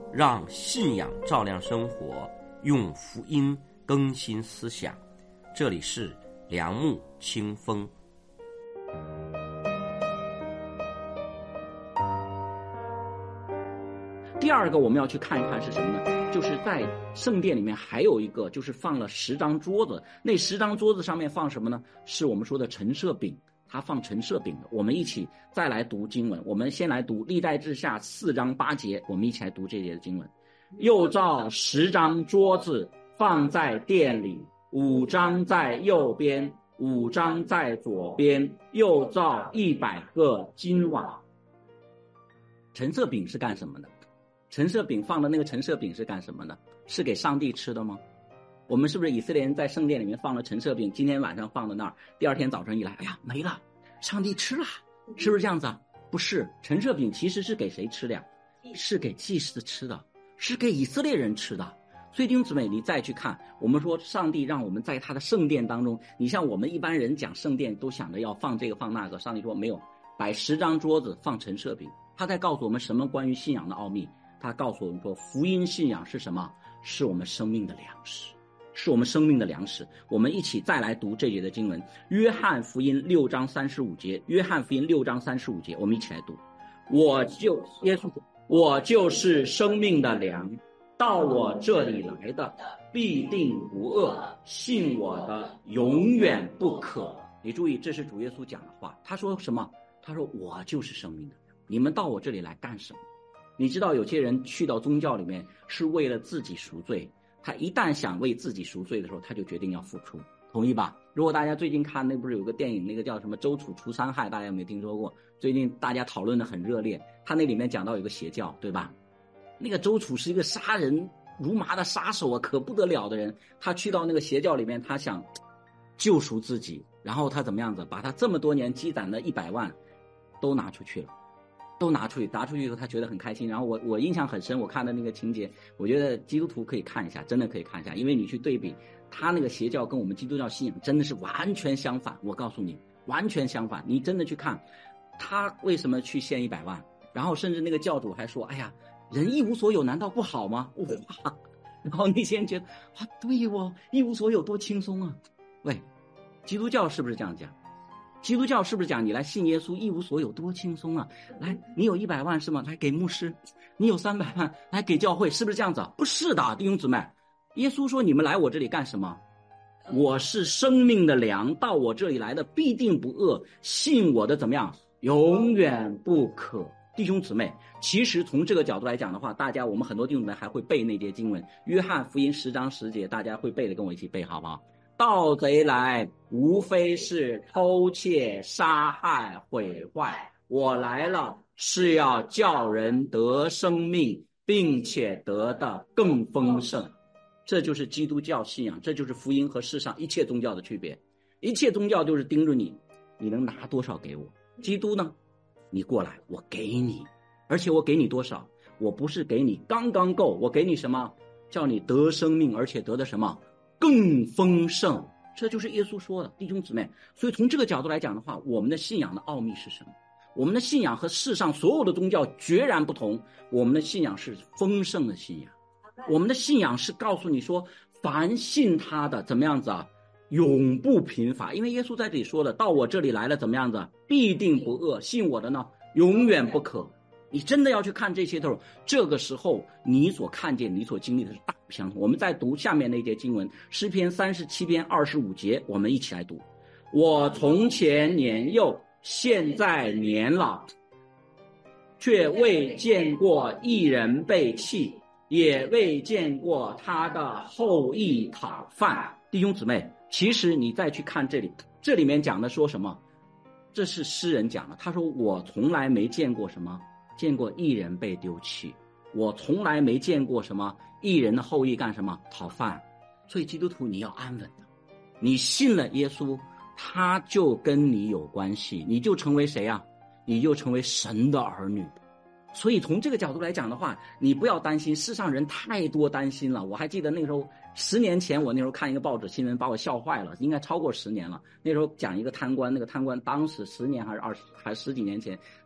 让信仰照亮生活，用福音更新思想。这里是良木清风。 第二个我们要去看一看是什么呢？就是在圣殿里面还有一个，就是放了10张桌子，那10张桌子上面放什么呢？是我们说的陈设饼，它放陈设饼的。我们一起再来读经文，我们先来读历代志下4章8节，我们一起来读这节的经文。又造10张桌子放在殿里，5张在右边，5张在左边，又造100个金碗。陈设饼是干什么的？陈设饼放的那个陈设饼是干什么的？是给上帝吃的吗？我们是不是以色列人在圣殿里面放了陈设饼，今天晚上放到那儿，第二天早晨一来，哎呀没了，上帝吃了，是不是这样子啊？不是，陈设饼其实是给谁吃的呀？是给祭司吃的，是给以色列人吃的。所以弟兄姊妹，你再去看，我们说上帝让我们在他的圣殿当中，你像我们一般人讲圣殿都想着要放这个放那个，上帝说没有，摆10张桌子放陈设饼。他在告诉我们什么关于信仰的奥秘？他告诉我们说，福音信仰是什么？是我们生命的粮食，是我们生命的粮食。我们一起再来读这节的经文，约翰福音6章35节，约翰福音6章35节，我们一起来读。耶稣说，我就是生命的粮，到我这里来的必定不饿，信我的永远不渴。你注意，这是主耶稣讲的话。他说什么？他说我就是生命的粮，你们到我这里来干什么？你知道有些人去到宗教里面是为了自己赎罪，他一旦想为自己赎罪的时候，他就决定要付出，同意吧？如果大家最近看那不是有个电影，那个叫什么周楚除三害，大家有没有听说过？最近大家讨论的很热烈，他那里面讲到有个邪教，对吧？那个周楚是一个杀人如麻的杀手啊，可不得了的人。他去到那个邪教里面，他想救赎自己，然后他怎么样子，把他这么多年积攒的100万都拿出去了。拿出去以后，他觉得很开心。然后我印象很深，我看的那个情节，我觉得基督徒可以看一下，真的可以看一下，因为你去对比他那个邪教跟我们基督教信仰真的是完全相反。我告诉你，完全相反。你真的去看，他为什么去献100万？然后甚至那个教主还说：“哎呀，人一无所有难道不好吗？”哇！然后那些人觉得啊，对哦，一无所有多轻松啊！喂，基督教是不是这样讲？基督教是不是讲你来信耶稣一无所有多轻松啊？来，你有100万是吗？来给牧师，你有300万来给教会，是不是这样子？不是的，弟兄姊妹，耶稣说你们来我这里干什么？我是生命的粮，到我这里来的必定不饿，信我的怎么样？永远不渴。弟兄姊妹，其实从这个角度来讲的话，我们很多弟兄姊妹还会背那节经文，约翰福音10章10节，大家会背的，跟我一起背好不好？盗贼来，无非是偷窃、杀害、毁坏。我来了，是要叫人得生命，并且得的更丰盛。这就是基督教信仰，这就是福音和世上一切宗教的区别。一切宗教就是盯着你，你能拿多少给我？基督呢？你过来，我给你，而且我给你多少？我不是给你刚刚够，我给你什么？叫你得生命，而且得的什么？更丰盛。这就是耶稣说的，弟兄姊妹。所以从这个角度来讲的话，我们的信仰的奥秘是什么？我们的信仰和世上所有的宗教决然不同。我们的信仰是丰盛的信仰，我们的信仰是告诉你说，凡信他的怎么样子啊，永不贫乏。因为耶稣在这里说了，到我这里来了怎么样子，必定不饿，信我的呢，永远不渴。你真的要去看这些的时候，这个时候你所看见你所经历的是大不相同。我们再读下面那节经文，诗篇37篇25节，我们一起来读。我从前年幼，现在年老，却未见过一人被弃，也未见过他的后裔讨饭。弟兄姊妹，其实你再去看这里，这里面讲的说什么？这是诗人讲的，他说我从来没见过什么，见过一人被丢弃，我从来没见过什么一人的后裔干什么讨饭。所以基督徒你要安稳的，你信了耶稣，他就跟你有关系，你就成为谁啊？你就成为神的儿女。所以从这个角度来讲的话，你不要担心，世上人太多担心了。我还记得那时候10年前，我那时候看一个报纸新闻，把我笑坏了，应该超过10年了。那时候讲一个贪官，那个贪官当时10年还是10几年前，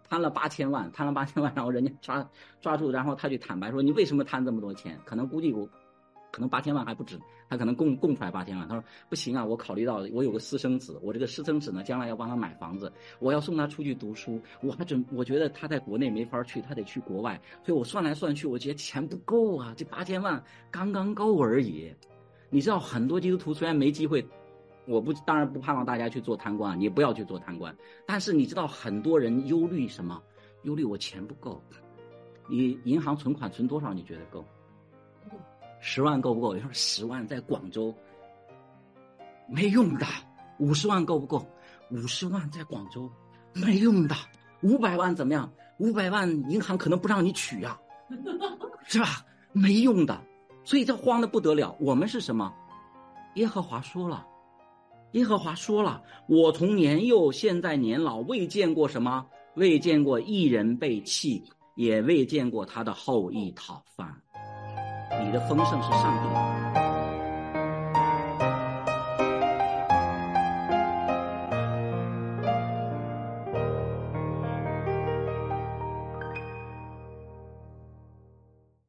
贪了8000万，然后人家抓住，然后他去坦白说你为什么贪这么多钱？可能8000万还不止，他可能供出来8000万。他说不行啊，我考虑到我有个私生子，我这个私生子呢将来要帮他买房子，我要送他出去读书，我觉得他在国内没法去，他得去国外，所以我算来算去，我觉得钱不够啊，这8000万刚刚够而已。你知道很多基督徒虽然没机会，当然不盼望大家去做贪官，你不要去做贪官，但是你知道很多人忧虑什么？忧虑我钱不够。你银行存款存多少？你觉得够？10万够不够？有人说10万在广州没用的。50万够不够？50万在广州没用的。500万怎么样？500万银行可能不让你取啊，是吧？没用的。所以这慌得不得了。我们是什么？耶和华说了，我从年幼现在年老，未见过什么？未见过义人被弃，也未见过他的后裔讨饭。你的丰盛是上帝的。